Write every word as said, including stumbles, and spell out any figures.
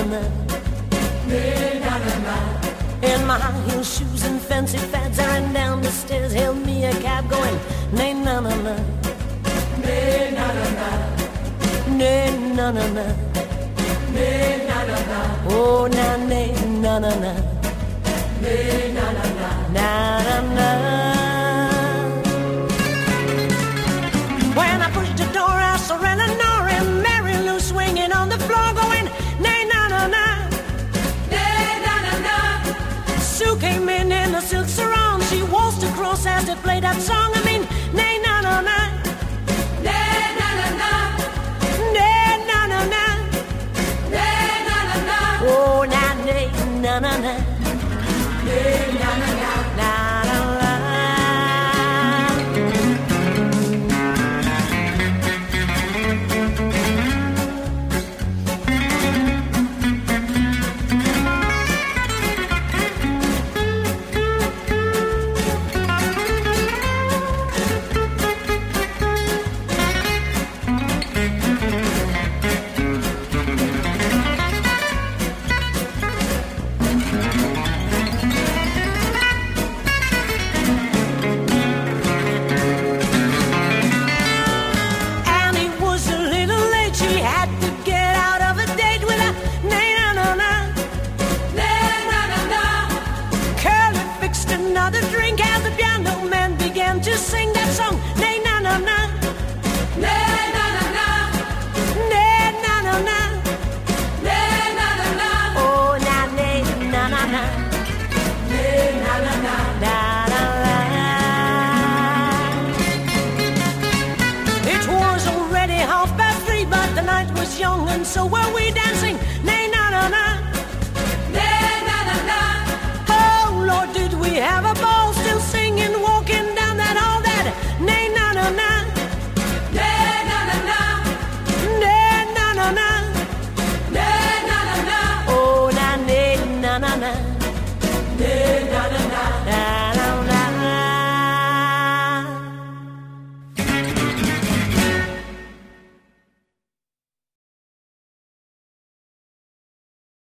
na. In my high heel shoes and fancy fads, I ran down the stairs, hailed me a cab going, nay na na na, nay na na na, nay na na na, nay na na na, oh na nay na na na, nay na na na, na na na. When I pushed the door, I saw Eleanor and Mary Lou swinging on the floor, going, nay na na na. Sue came in in a silk sarong. She waltzed across as they played that song. I mean, nay na na na, nay na na na, nay na na na, nay na na na. Oh, na nay na na na, nay na na na, na na na. To sing that song, nay na na na, nay na na na, nay na na na, nay na na na, oh na nay na na na, nay na na na, na na na. It was already half past three, but the night was young, and so were we down.